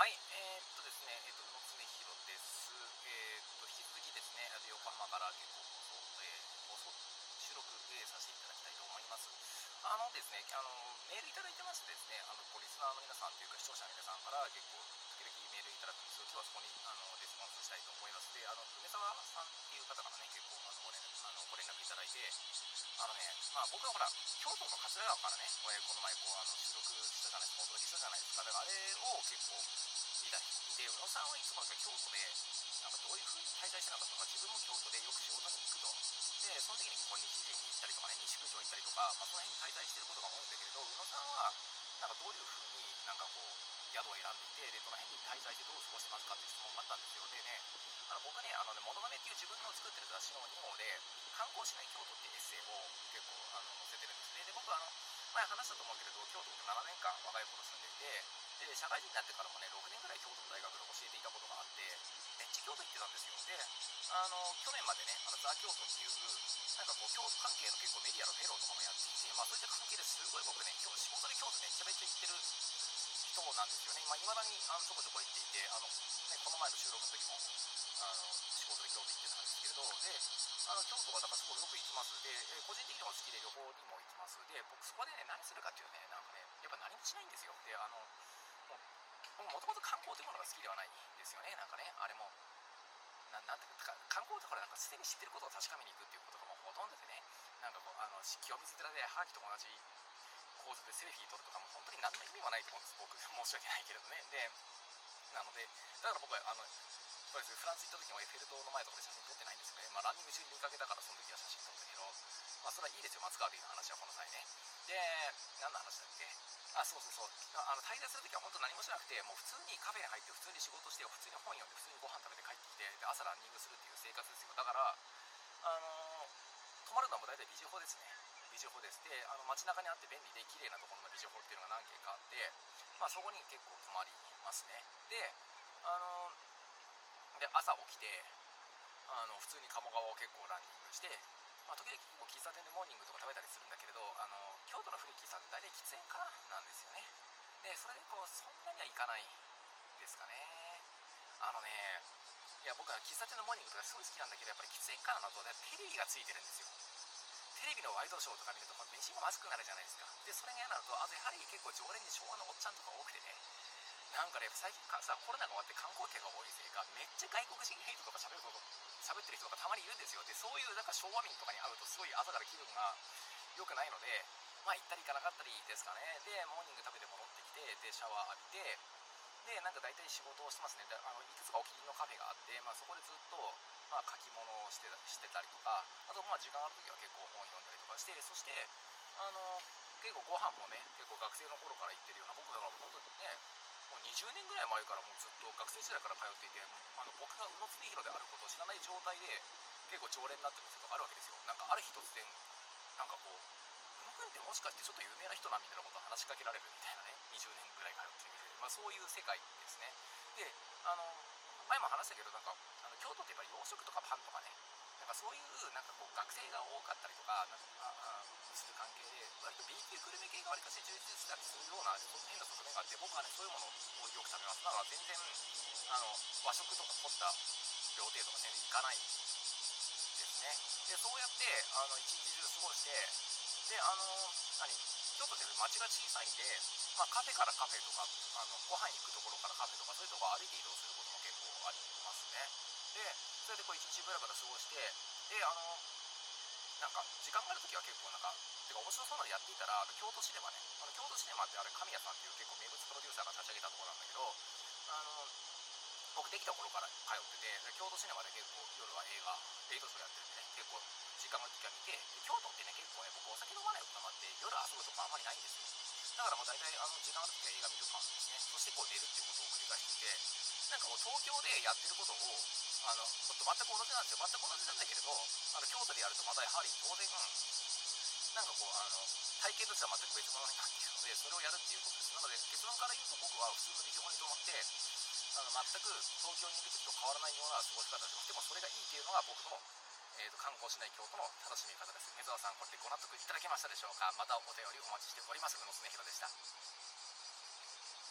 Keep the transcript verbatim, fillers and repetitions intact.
はい、えーっとですね、えーっと、宇野常弘です。えーっと、引き続きですね、あの横浜から結構放送、えー放送、収録、えーさせていただきたいと思います。あのですね、あの、メールいただいてましてですね、あの、こうリスナーの皆さんというか、視聴者の皆さんから結構、時々メールいただくんですけど、今日はそこに、あの、レスポンスしたいと思います。で、あの、梅沢さんっていう方からね、結構、あの、ご連絡、あの、ご連絡いただいて、あのね、まあ、僕はほら、京都の桂川からね、これこの前、こう、あの、収録したじゃないですか、お届けしたじゃないですか。だからあれを結構、見た見て、宇野さんはいつもなんか京都で、なんかどういう風に滞在してなかったのか、自分も京都でよく仕事に行くと。で、その時にこう西陣に行ったりとかね、西九条行ったりとか、まあ、その辺に滞在してることが多いんだけれど、宇野さんは、なんかどういう風になんかこう、宿を選んでいて、で、どの辺に滞在してどう過ごしてますかっていう質問があったんですよ。でね、あの僕ね、あのね、ものまねっていう自分の作ってる雑誌のに号で、観光しない京都っていうエッセイを結構あの載せてるんですね。で、僕はあの、前話したと思うけれど、京都ってななねんかん若い頃住んでいて、で、社会人になってからもね、ろくねんぐらい京都の大学で教えていたことがあって、めっちゃ京都行ってたんですよ。で、あの、去年までね、あのザ・京都っていう、なんかこう、京都関係の結構メディアのフェローとかもやっていて、まあそういった関係ですごい僕ね、今日仕事で京都めちゃめちゃ行ってる人なんですよね。まあ、未だにあのちょこちょこ行っていて、あの、ね、この前の収録の時も、あの、仕事で京都行ってたんですけれど、で、あの、京都はだからすごいよく行きます。で、えー個人的にも好きで旅行にも行きます。で、僕そこでね、何するかっていうとね、なんかね、やっぱ何もしないんですよ。で、あの、もう、もともと観光というものが好きではないんですよね。なんかね、あれも、ななんていうか、観光ってほら、なんかすでに知ってることを確かめに行くっていうことがもうほとんどでね、なんかこう、あの、清水寺でハガキと同じ構図でセルフィー撮るとかも本当に何の意味もないと思うんです、僕。申し訳ないけれどね。で、なので、だから僕は、あの、そうですフランス行った時もエッフェル塔の前とかで写真撮ってないんですよね。まあ、ランニング中に見かけたからその時は写真撮ったけど、まあ、それはいいですよ、松川でいう話はこの際ね。で、何の話だっけ。あ、そうそうそう。あの、滞在する時は本当何もしなくて、もう普通にカフェに入って、普通に仕事して、普通に本読んで、普通にご飯食べて帰ってきて、で、朝ランニングするっていう生活ですよ。だから、あのー泊まるのはもう大体ビジホですね。ビジホです。で、あの街中にあって便利で綺麗なところのビジホっていうのが何軒かあって、まあそこに結構泊まりますね。で、あのーで、朝起きて、あの普通に鴨川を結構ランニングして、まあ、時々結構喫茶店でモーニングとか食べたりするんだけれど、あの京都の古い喫茶って大体喫煙家なんですよね。でそれでこうそんなにはいかないですかね。あのね、いや僕は喫茶店のモーニングとかすごい好きなんだけど、やっぱり喫煙家なのとね、テレビがついてるんですよ。テレビのワイドショーとか見ると飯がまずくなるじゃないですか。でそれが嫌なのと、あとやはり結構常連に昭和のおっちゃんとか多くてね、なんかね、最近かさ、コロナが終わって観光客が多いせいか、めっちゃ外国人ヘイトとか喋ること喋ってる人とかたまにいるんですよ。でそういうなんか昭和民とかに会うとすごい朝から気分が良くないので、まあ行ったり行かなかったりですかね。でモーニング食べて戻ってきて、でシャワー浴びて、でなんか大体仕事をしてますね。であのいくつかお気に入りのカフェがあって、まあ、そこでずっと、まあ、書き物をしてたしてたりとか、あとまあ時間ある時は結構本読んだりとかして、そしてあの結構ご飯もね、結構学生の頃から行ってるような、僕だから本当にね、もうにじゅうねんぐらい前からもうずっと学生時代から通っていて、あの僕が宇野恒弘であることを知らない状態で結構常連になってる店とかあるわけですよ。なんかある日突然、なんかこう、宇野くんってもしかしてちょっと有名な人なみたいなことを話しかけられるみたいなね、にじゅうねんぐらい通ってる店で、まあ、そういう世界ですね。で、あの、前も話したけど、なんか、あの京都ってやっぱり洋食とかパンとかね、なんかそういうなんかこう学生が多かったりとか、なんかあする関係で、割と B 級グルメ系がわりかし充実したりするような変な側面があって、僕はね、そういうものをよく食べます。だから全然、あの、和食とか凝った料亭とか全然行かないですね。で、そうやって、あの、一日中過ごして、で、あの、何、京都って街が小さいんで、まあ、カフェからカフェとか、あの、ご飯行くところからカフェとか、そういうところを歩いて移動することも結構ありますね。で、それでこう一日ブラブラ過ごして、で、あの、なんか、時間があるときは結構なんか、てか面白そうなのやっていたら、あの京都シネマね、あの京都シネマってあれ、神谷さんっていう結構名物プロデューサーが立ち上げたところなんだけど、あの、僕できた頃から通ってて、京都シネマで結構夜は映画、レイトショーやってるんでね、結構時間が時間見て、京都ってね、結構ね、僕お酒飲まない大人もあって、夜遊ぶとかあんまりないんですよ。だからもう大体あの時間ある時は映画見る感じですね。そしてこう寝るっていうことを繰り返していて、なんかこう東京でやってることを、あの、ちょっと全く同じなんですよ。全く同じなんだけれど、あの京都でやるとまたやはり当然、なんかこう、あの、体験としては全く別物になっているので、それをやるっていうことです。なので結論から言うと僕は普通のビジホに泊まって、あの全く東京にいる時と変わらないような過ごし方をします。でもそれがいいっていうのが僕の、えー、と観光しない京都の正しみ方です。梅沢さん、これでご納得いただけましたでしょうか。またお便りお待ちしております。宇野恒弘でした。